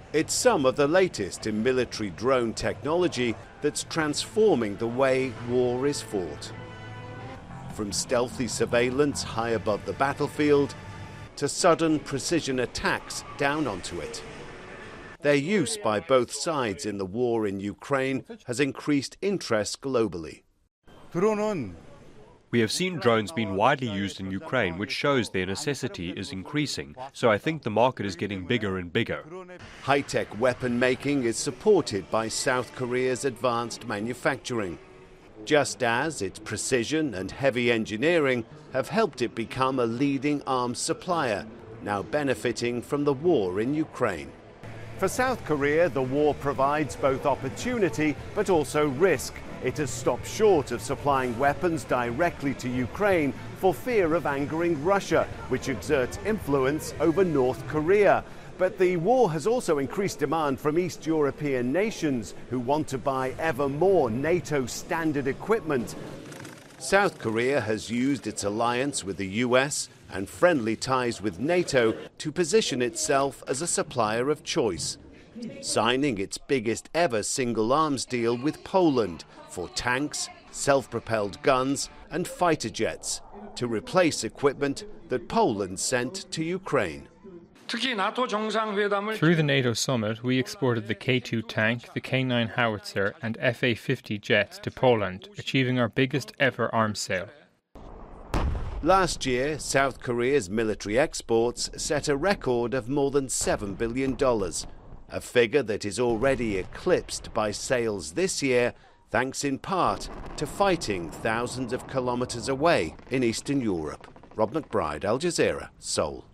It's some of the latest in military drone technology that's transforming the way war is fought. From stealthy surveillance high above the battlefield to sudden precision attacks down onto it. Their use by both sides in the war in Ukraine has increased interest globally. We have seen drones being widely used in Ukraine, which shows their necessity is increasing, so I think the market is getting bigger and bigger. High-tech weapon making is supported by South Korea's advanced manufacturing, just as its precision and heavy engineering have helped it become a leading arms supplier, now benefiting from the war in Ukraine. For South Korea, the war provides both opportunity but also risk. It has stopped short of supplying weapons directly to Ukraine for fear of angering Russia, which exerts influence over North Korea. But the war has also increased demand from East European nations who want to buy ever more NATO standard equipment. South Korea has used its alliance with the US and friendly ties with NATO to position itself as a supplier of choice, signing its biggest ever single arms deal with Poland for tanks, self-propelled guns and fighter jets to replace equipment that Poland sent to Ukraine. Through the NATO summit, we exported the K2 tank, the K9 howitzer and FA-50 jets to Poland, achieving our biggest ever arms sale. Last year, South Korea's military exports set a record of more than $7 billion, a figure that is already eclipsed by sales this year, thanks in part to fighting thousands of kilometres away in Eastern Europe. Rob McBride, Al Jazeera, Seoul.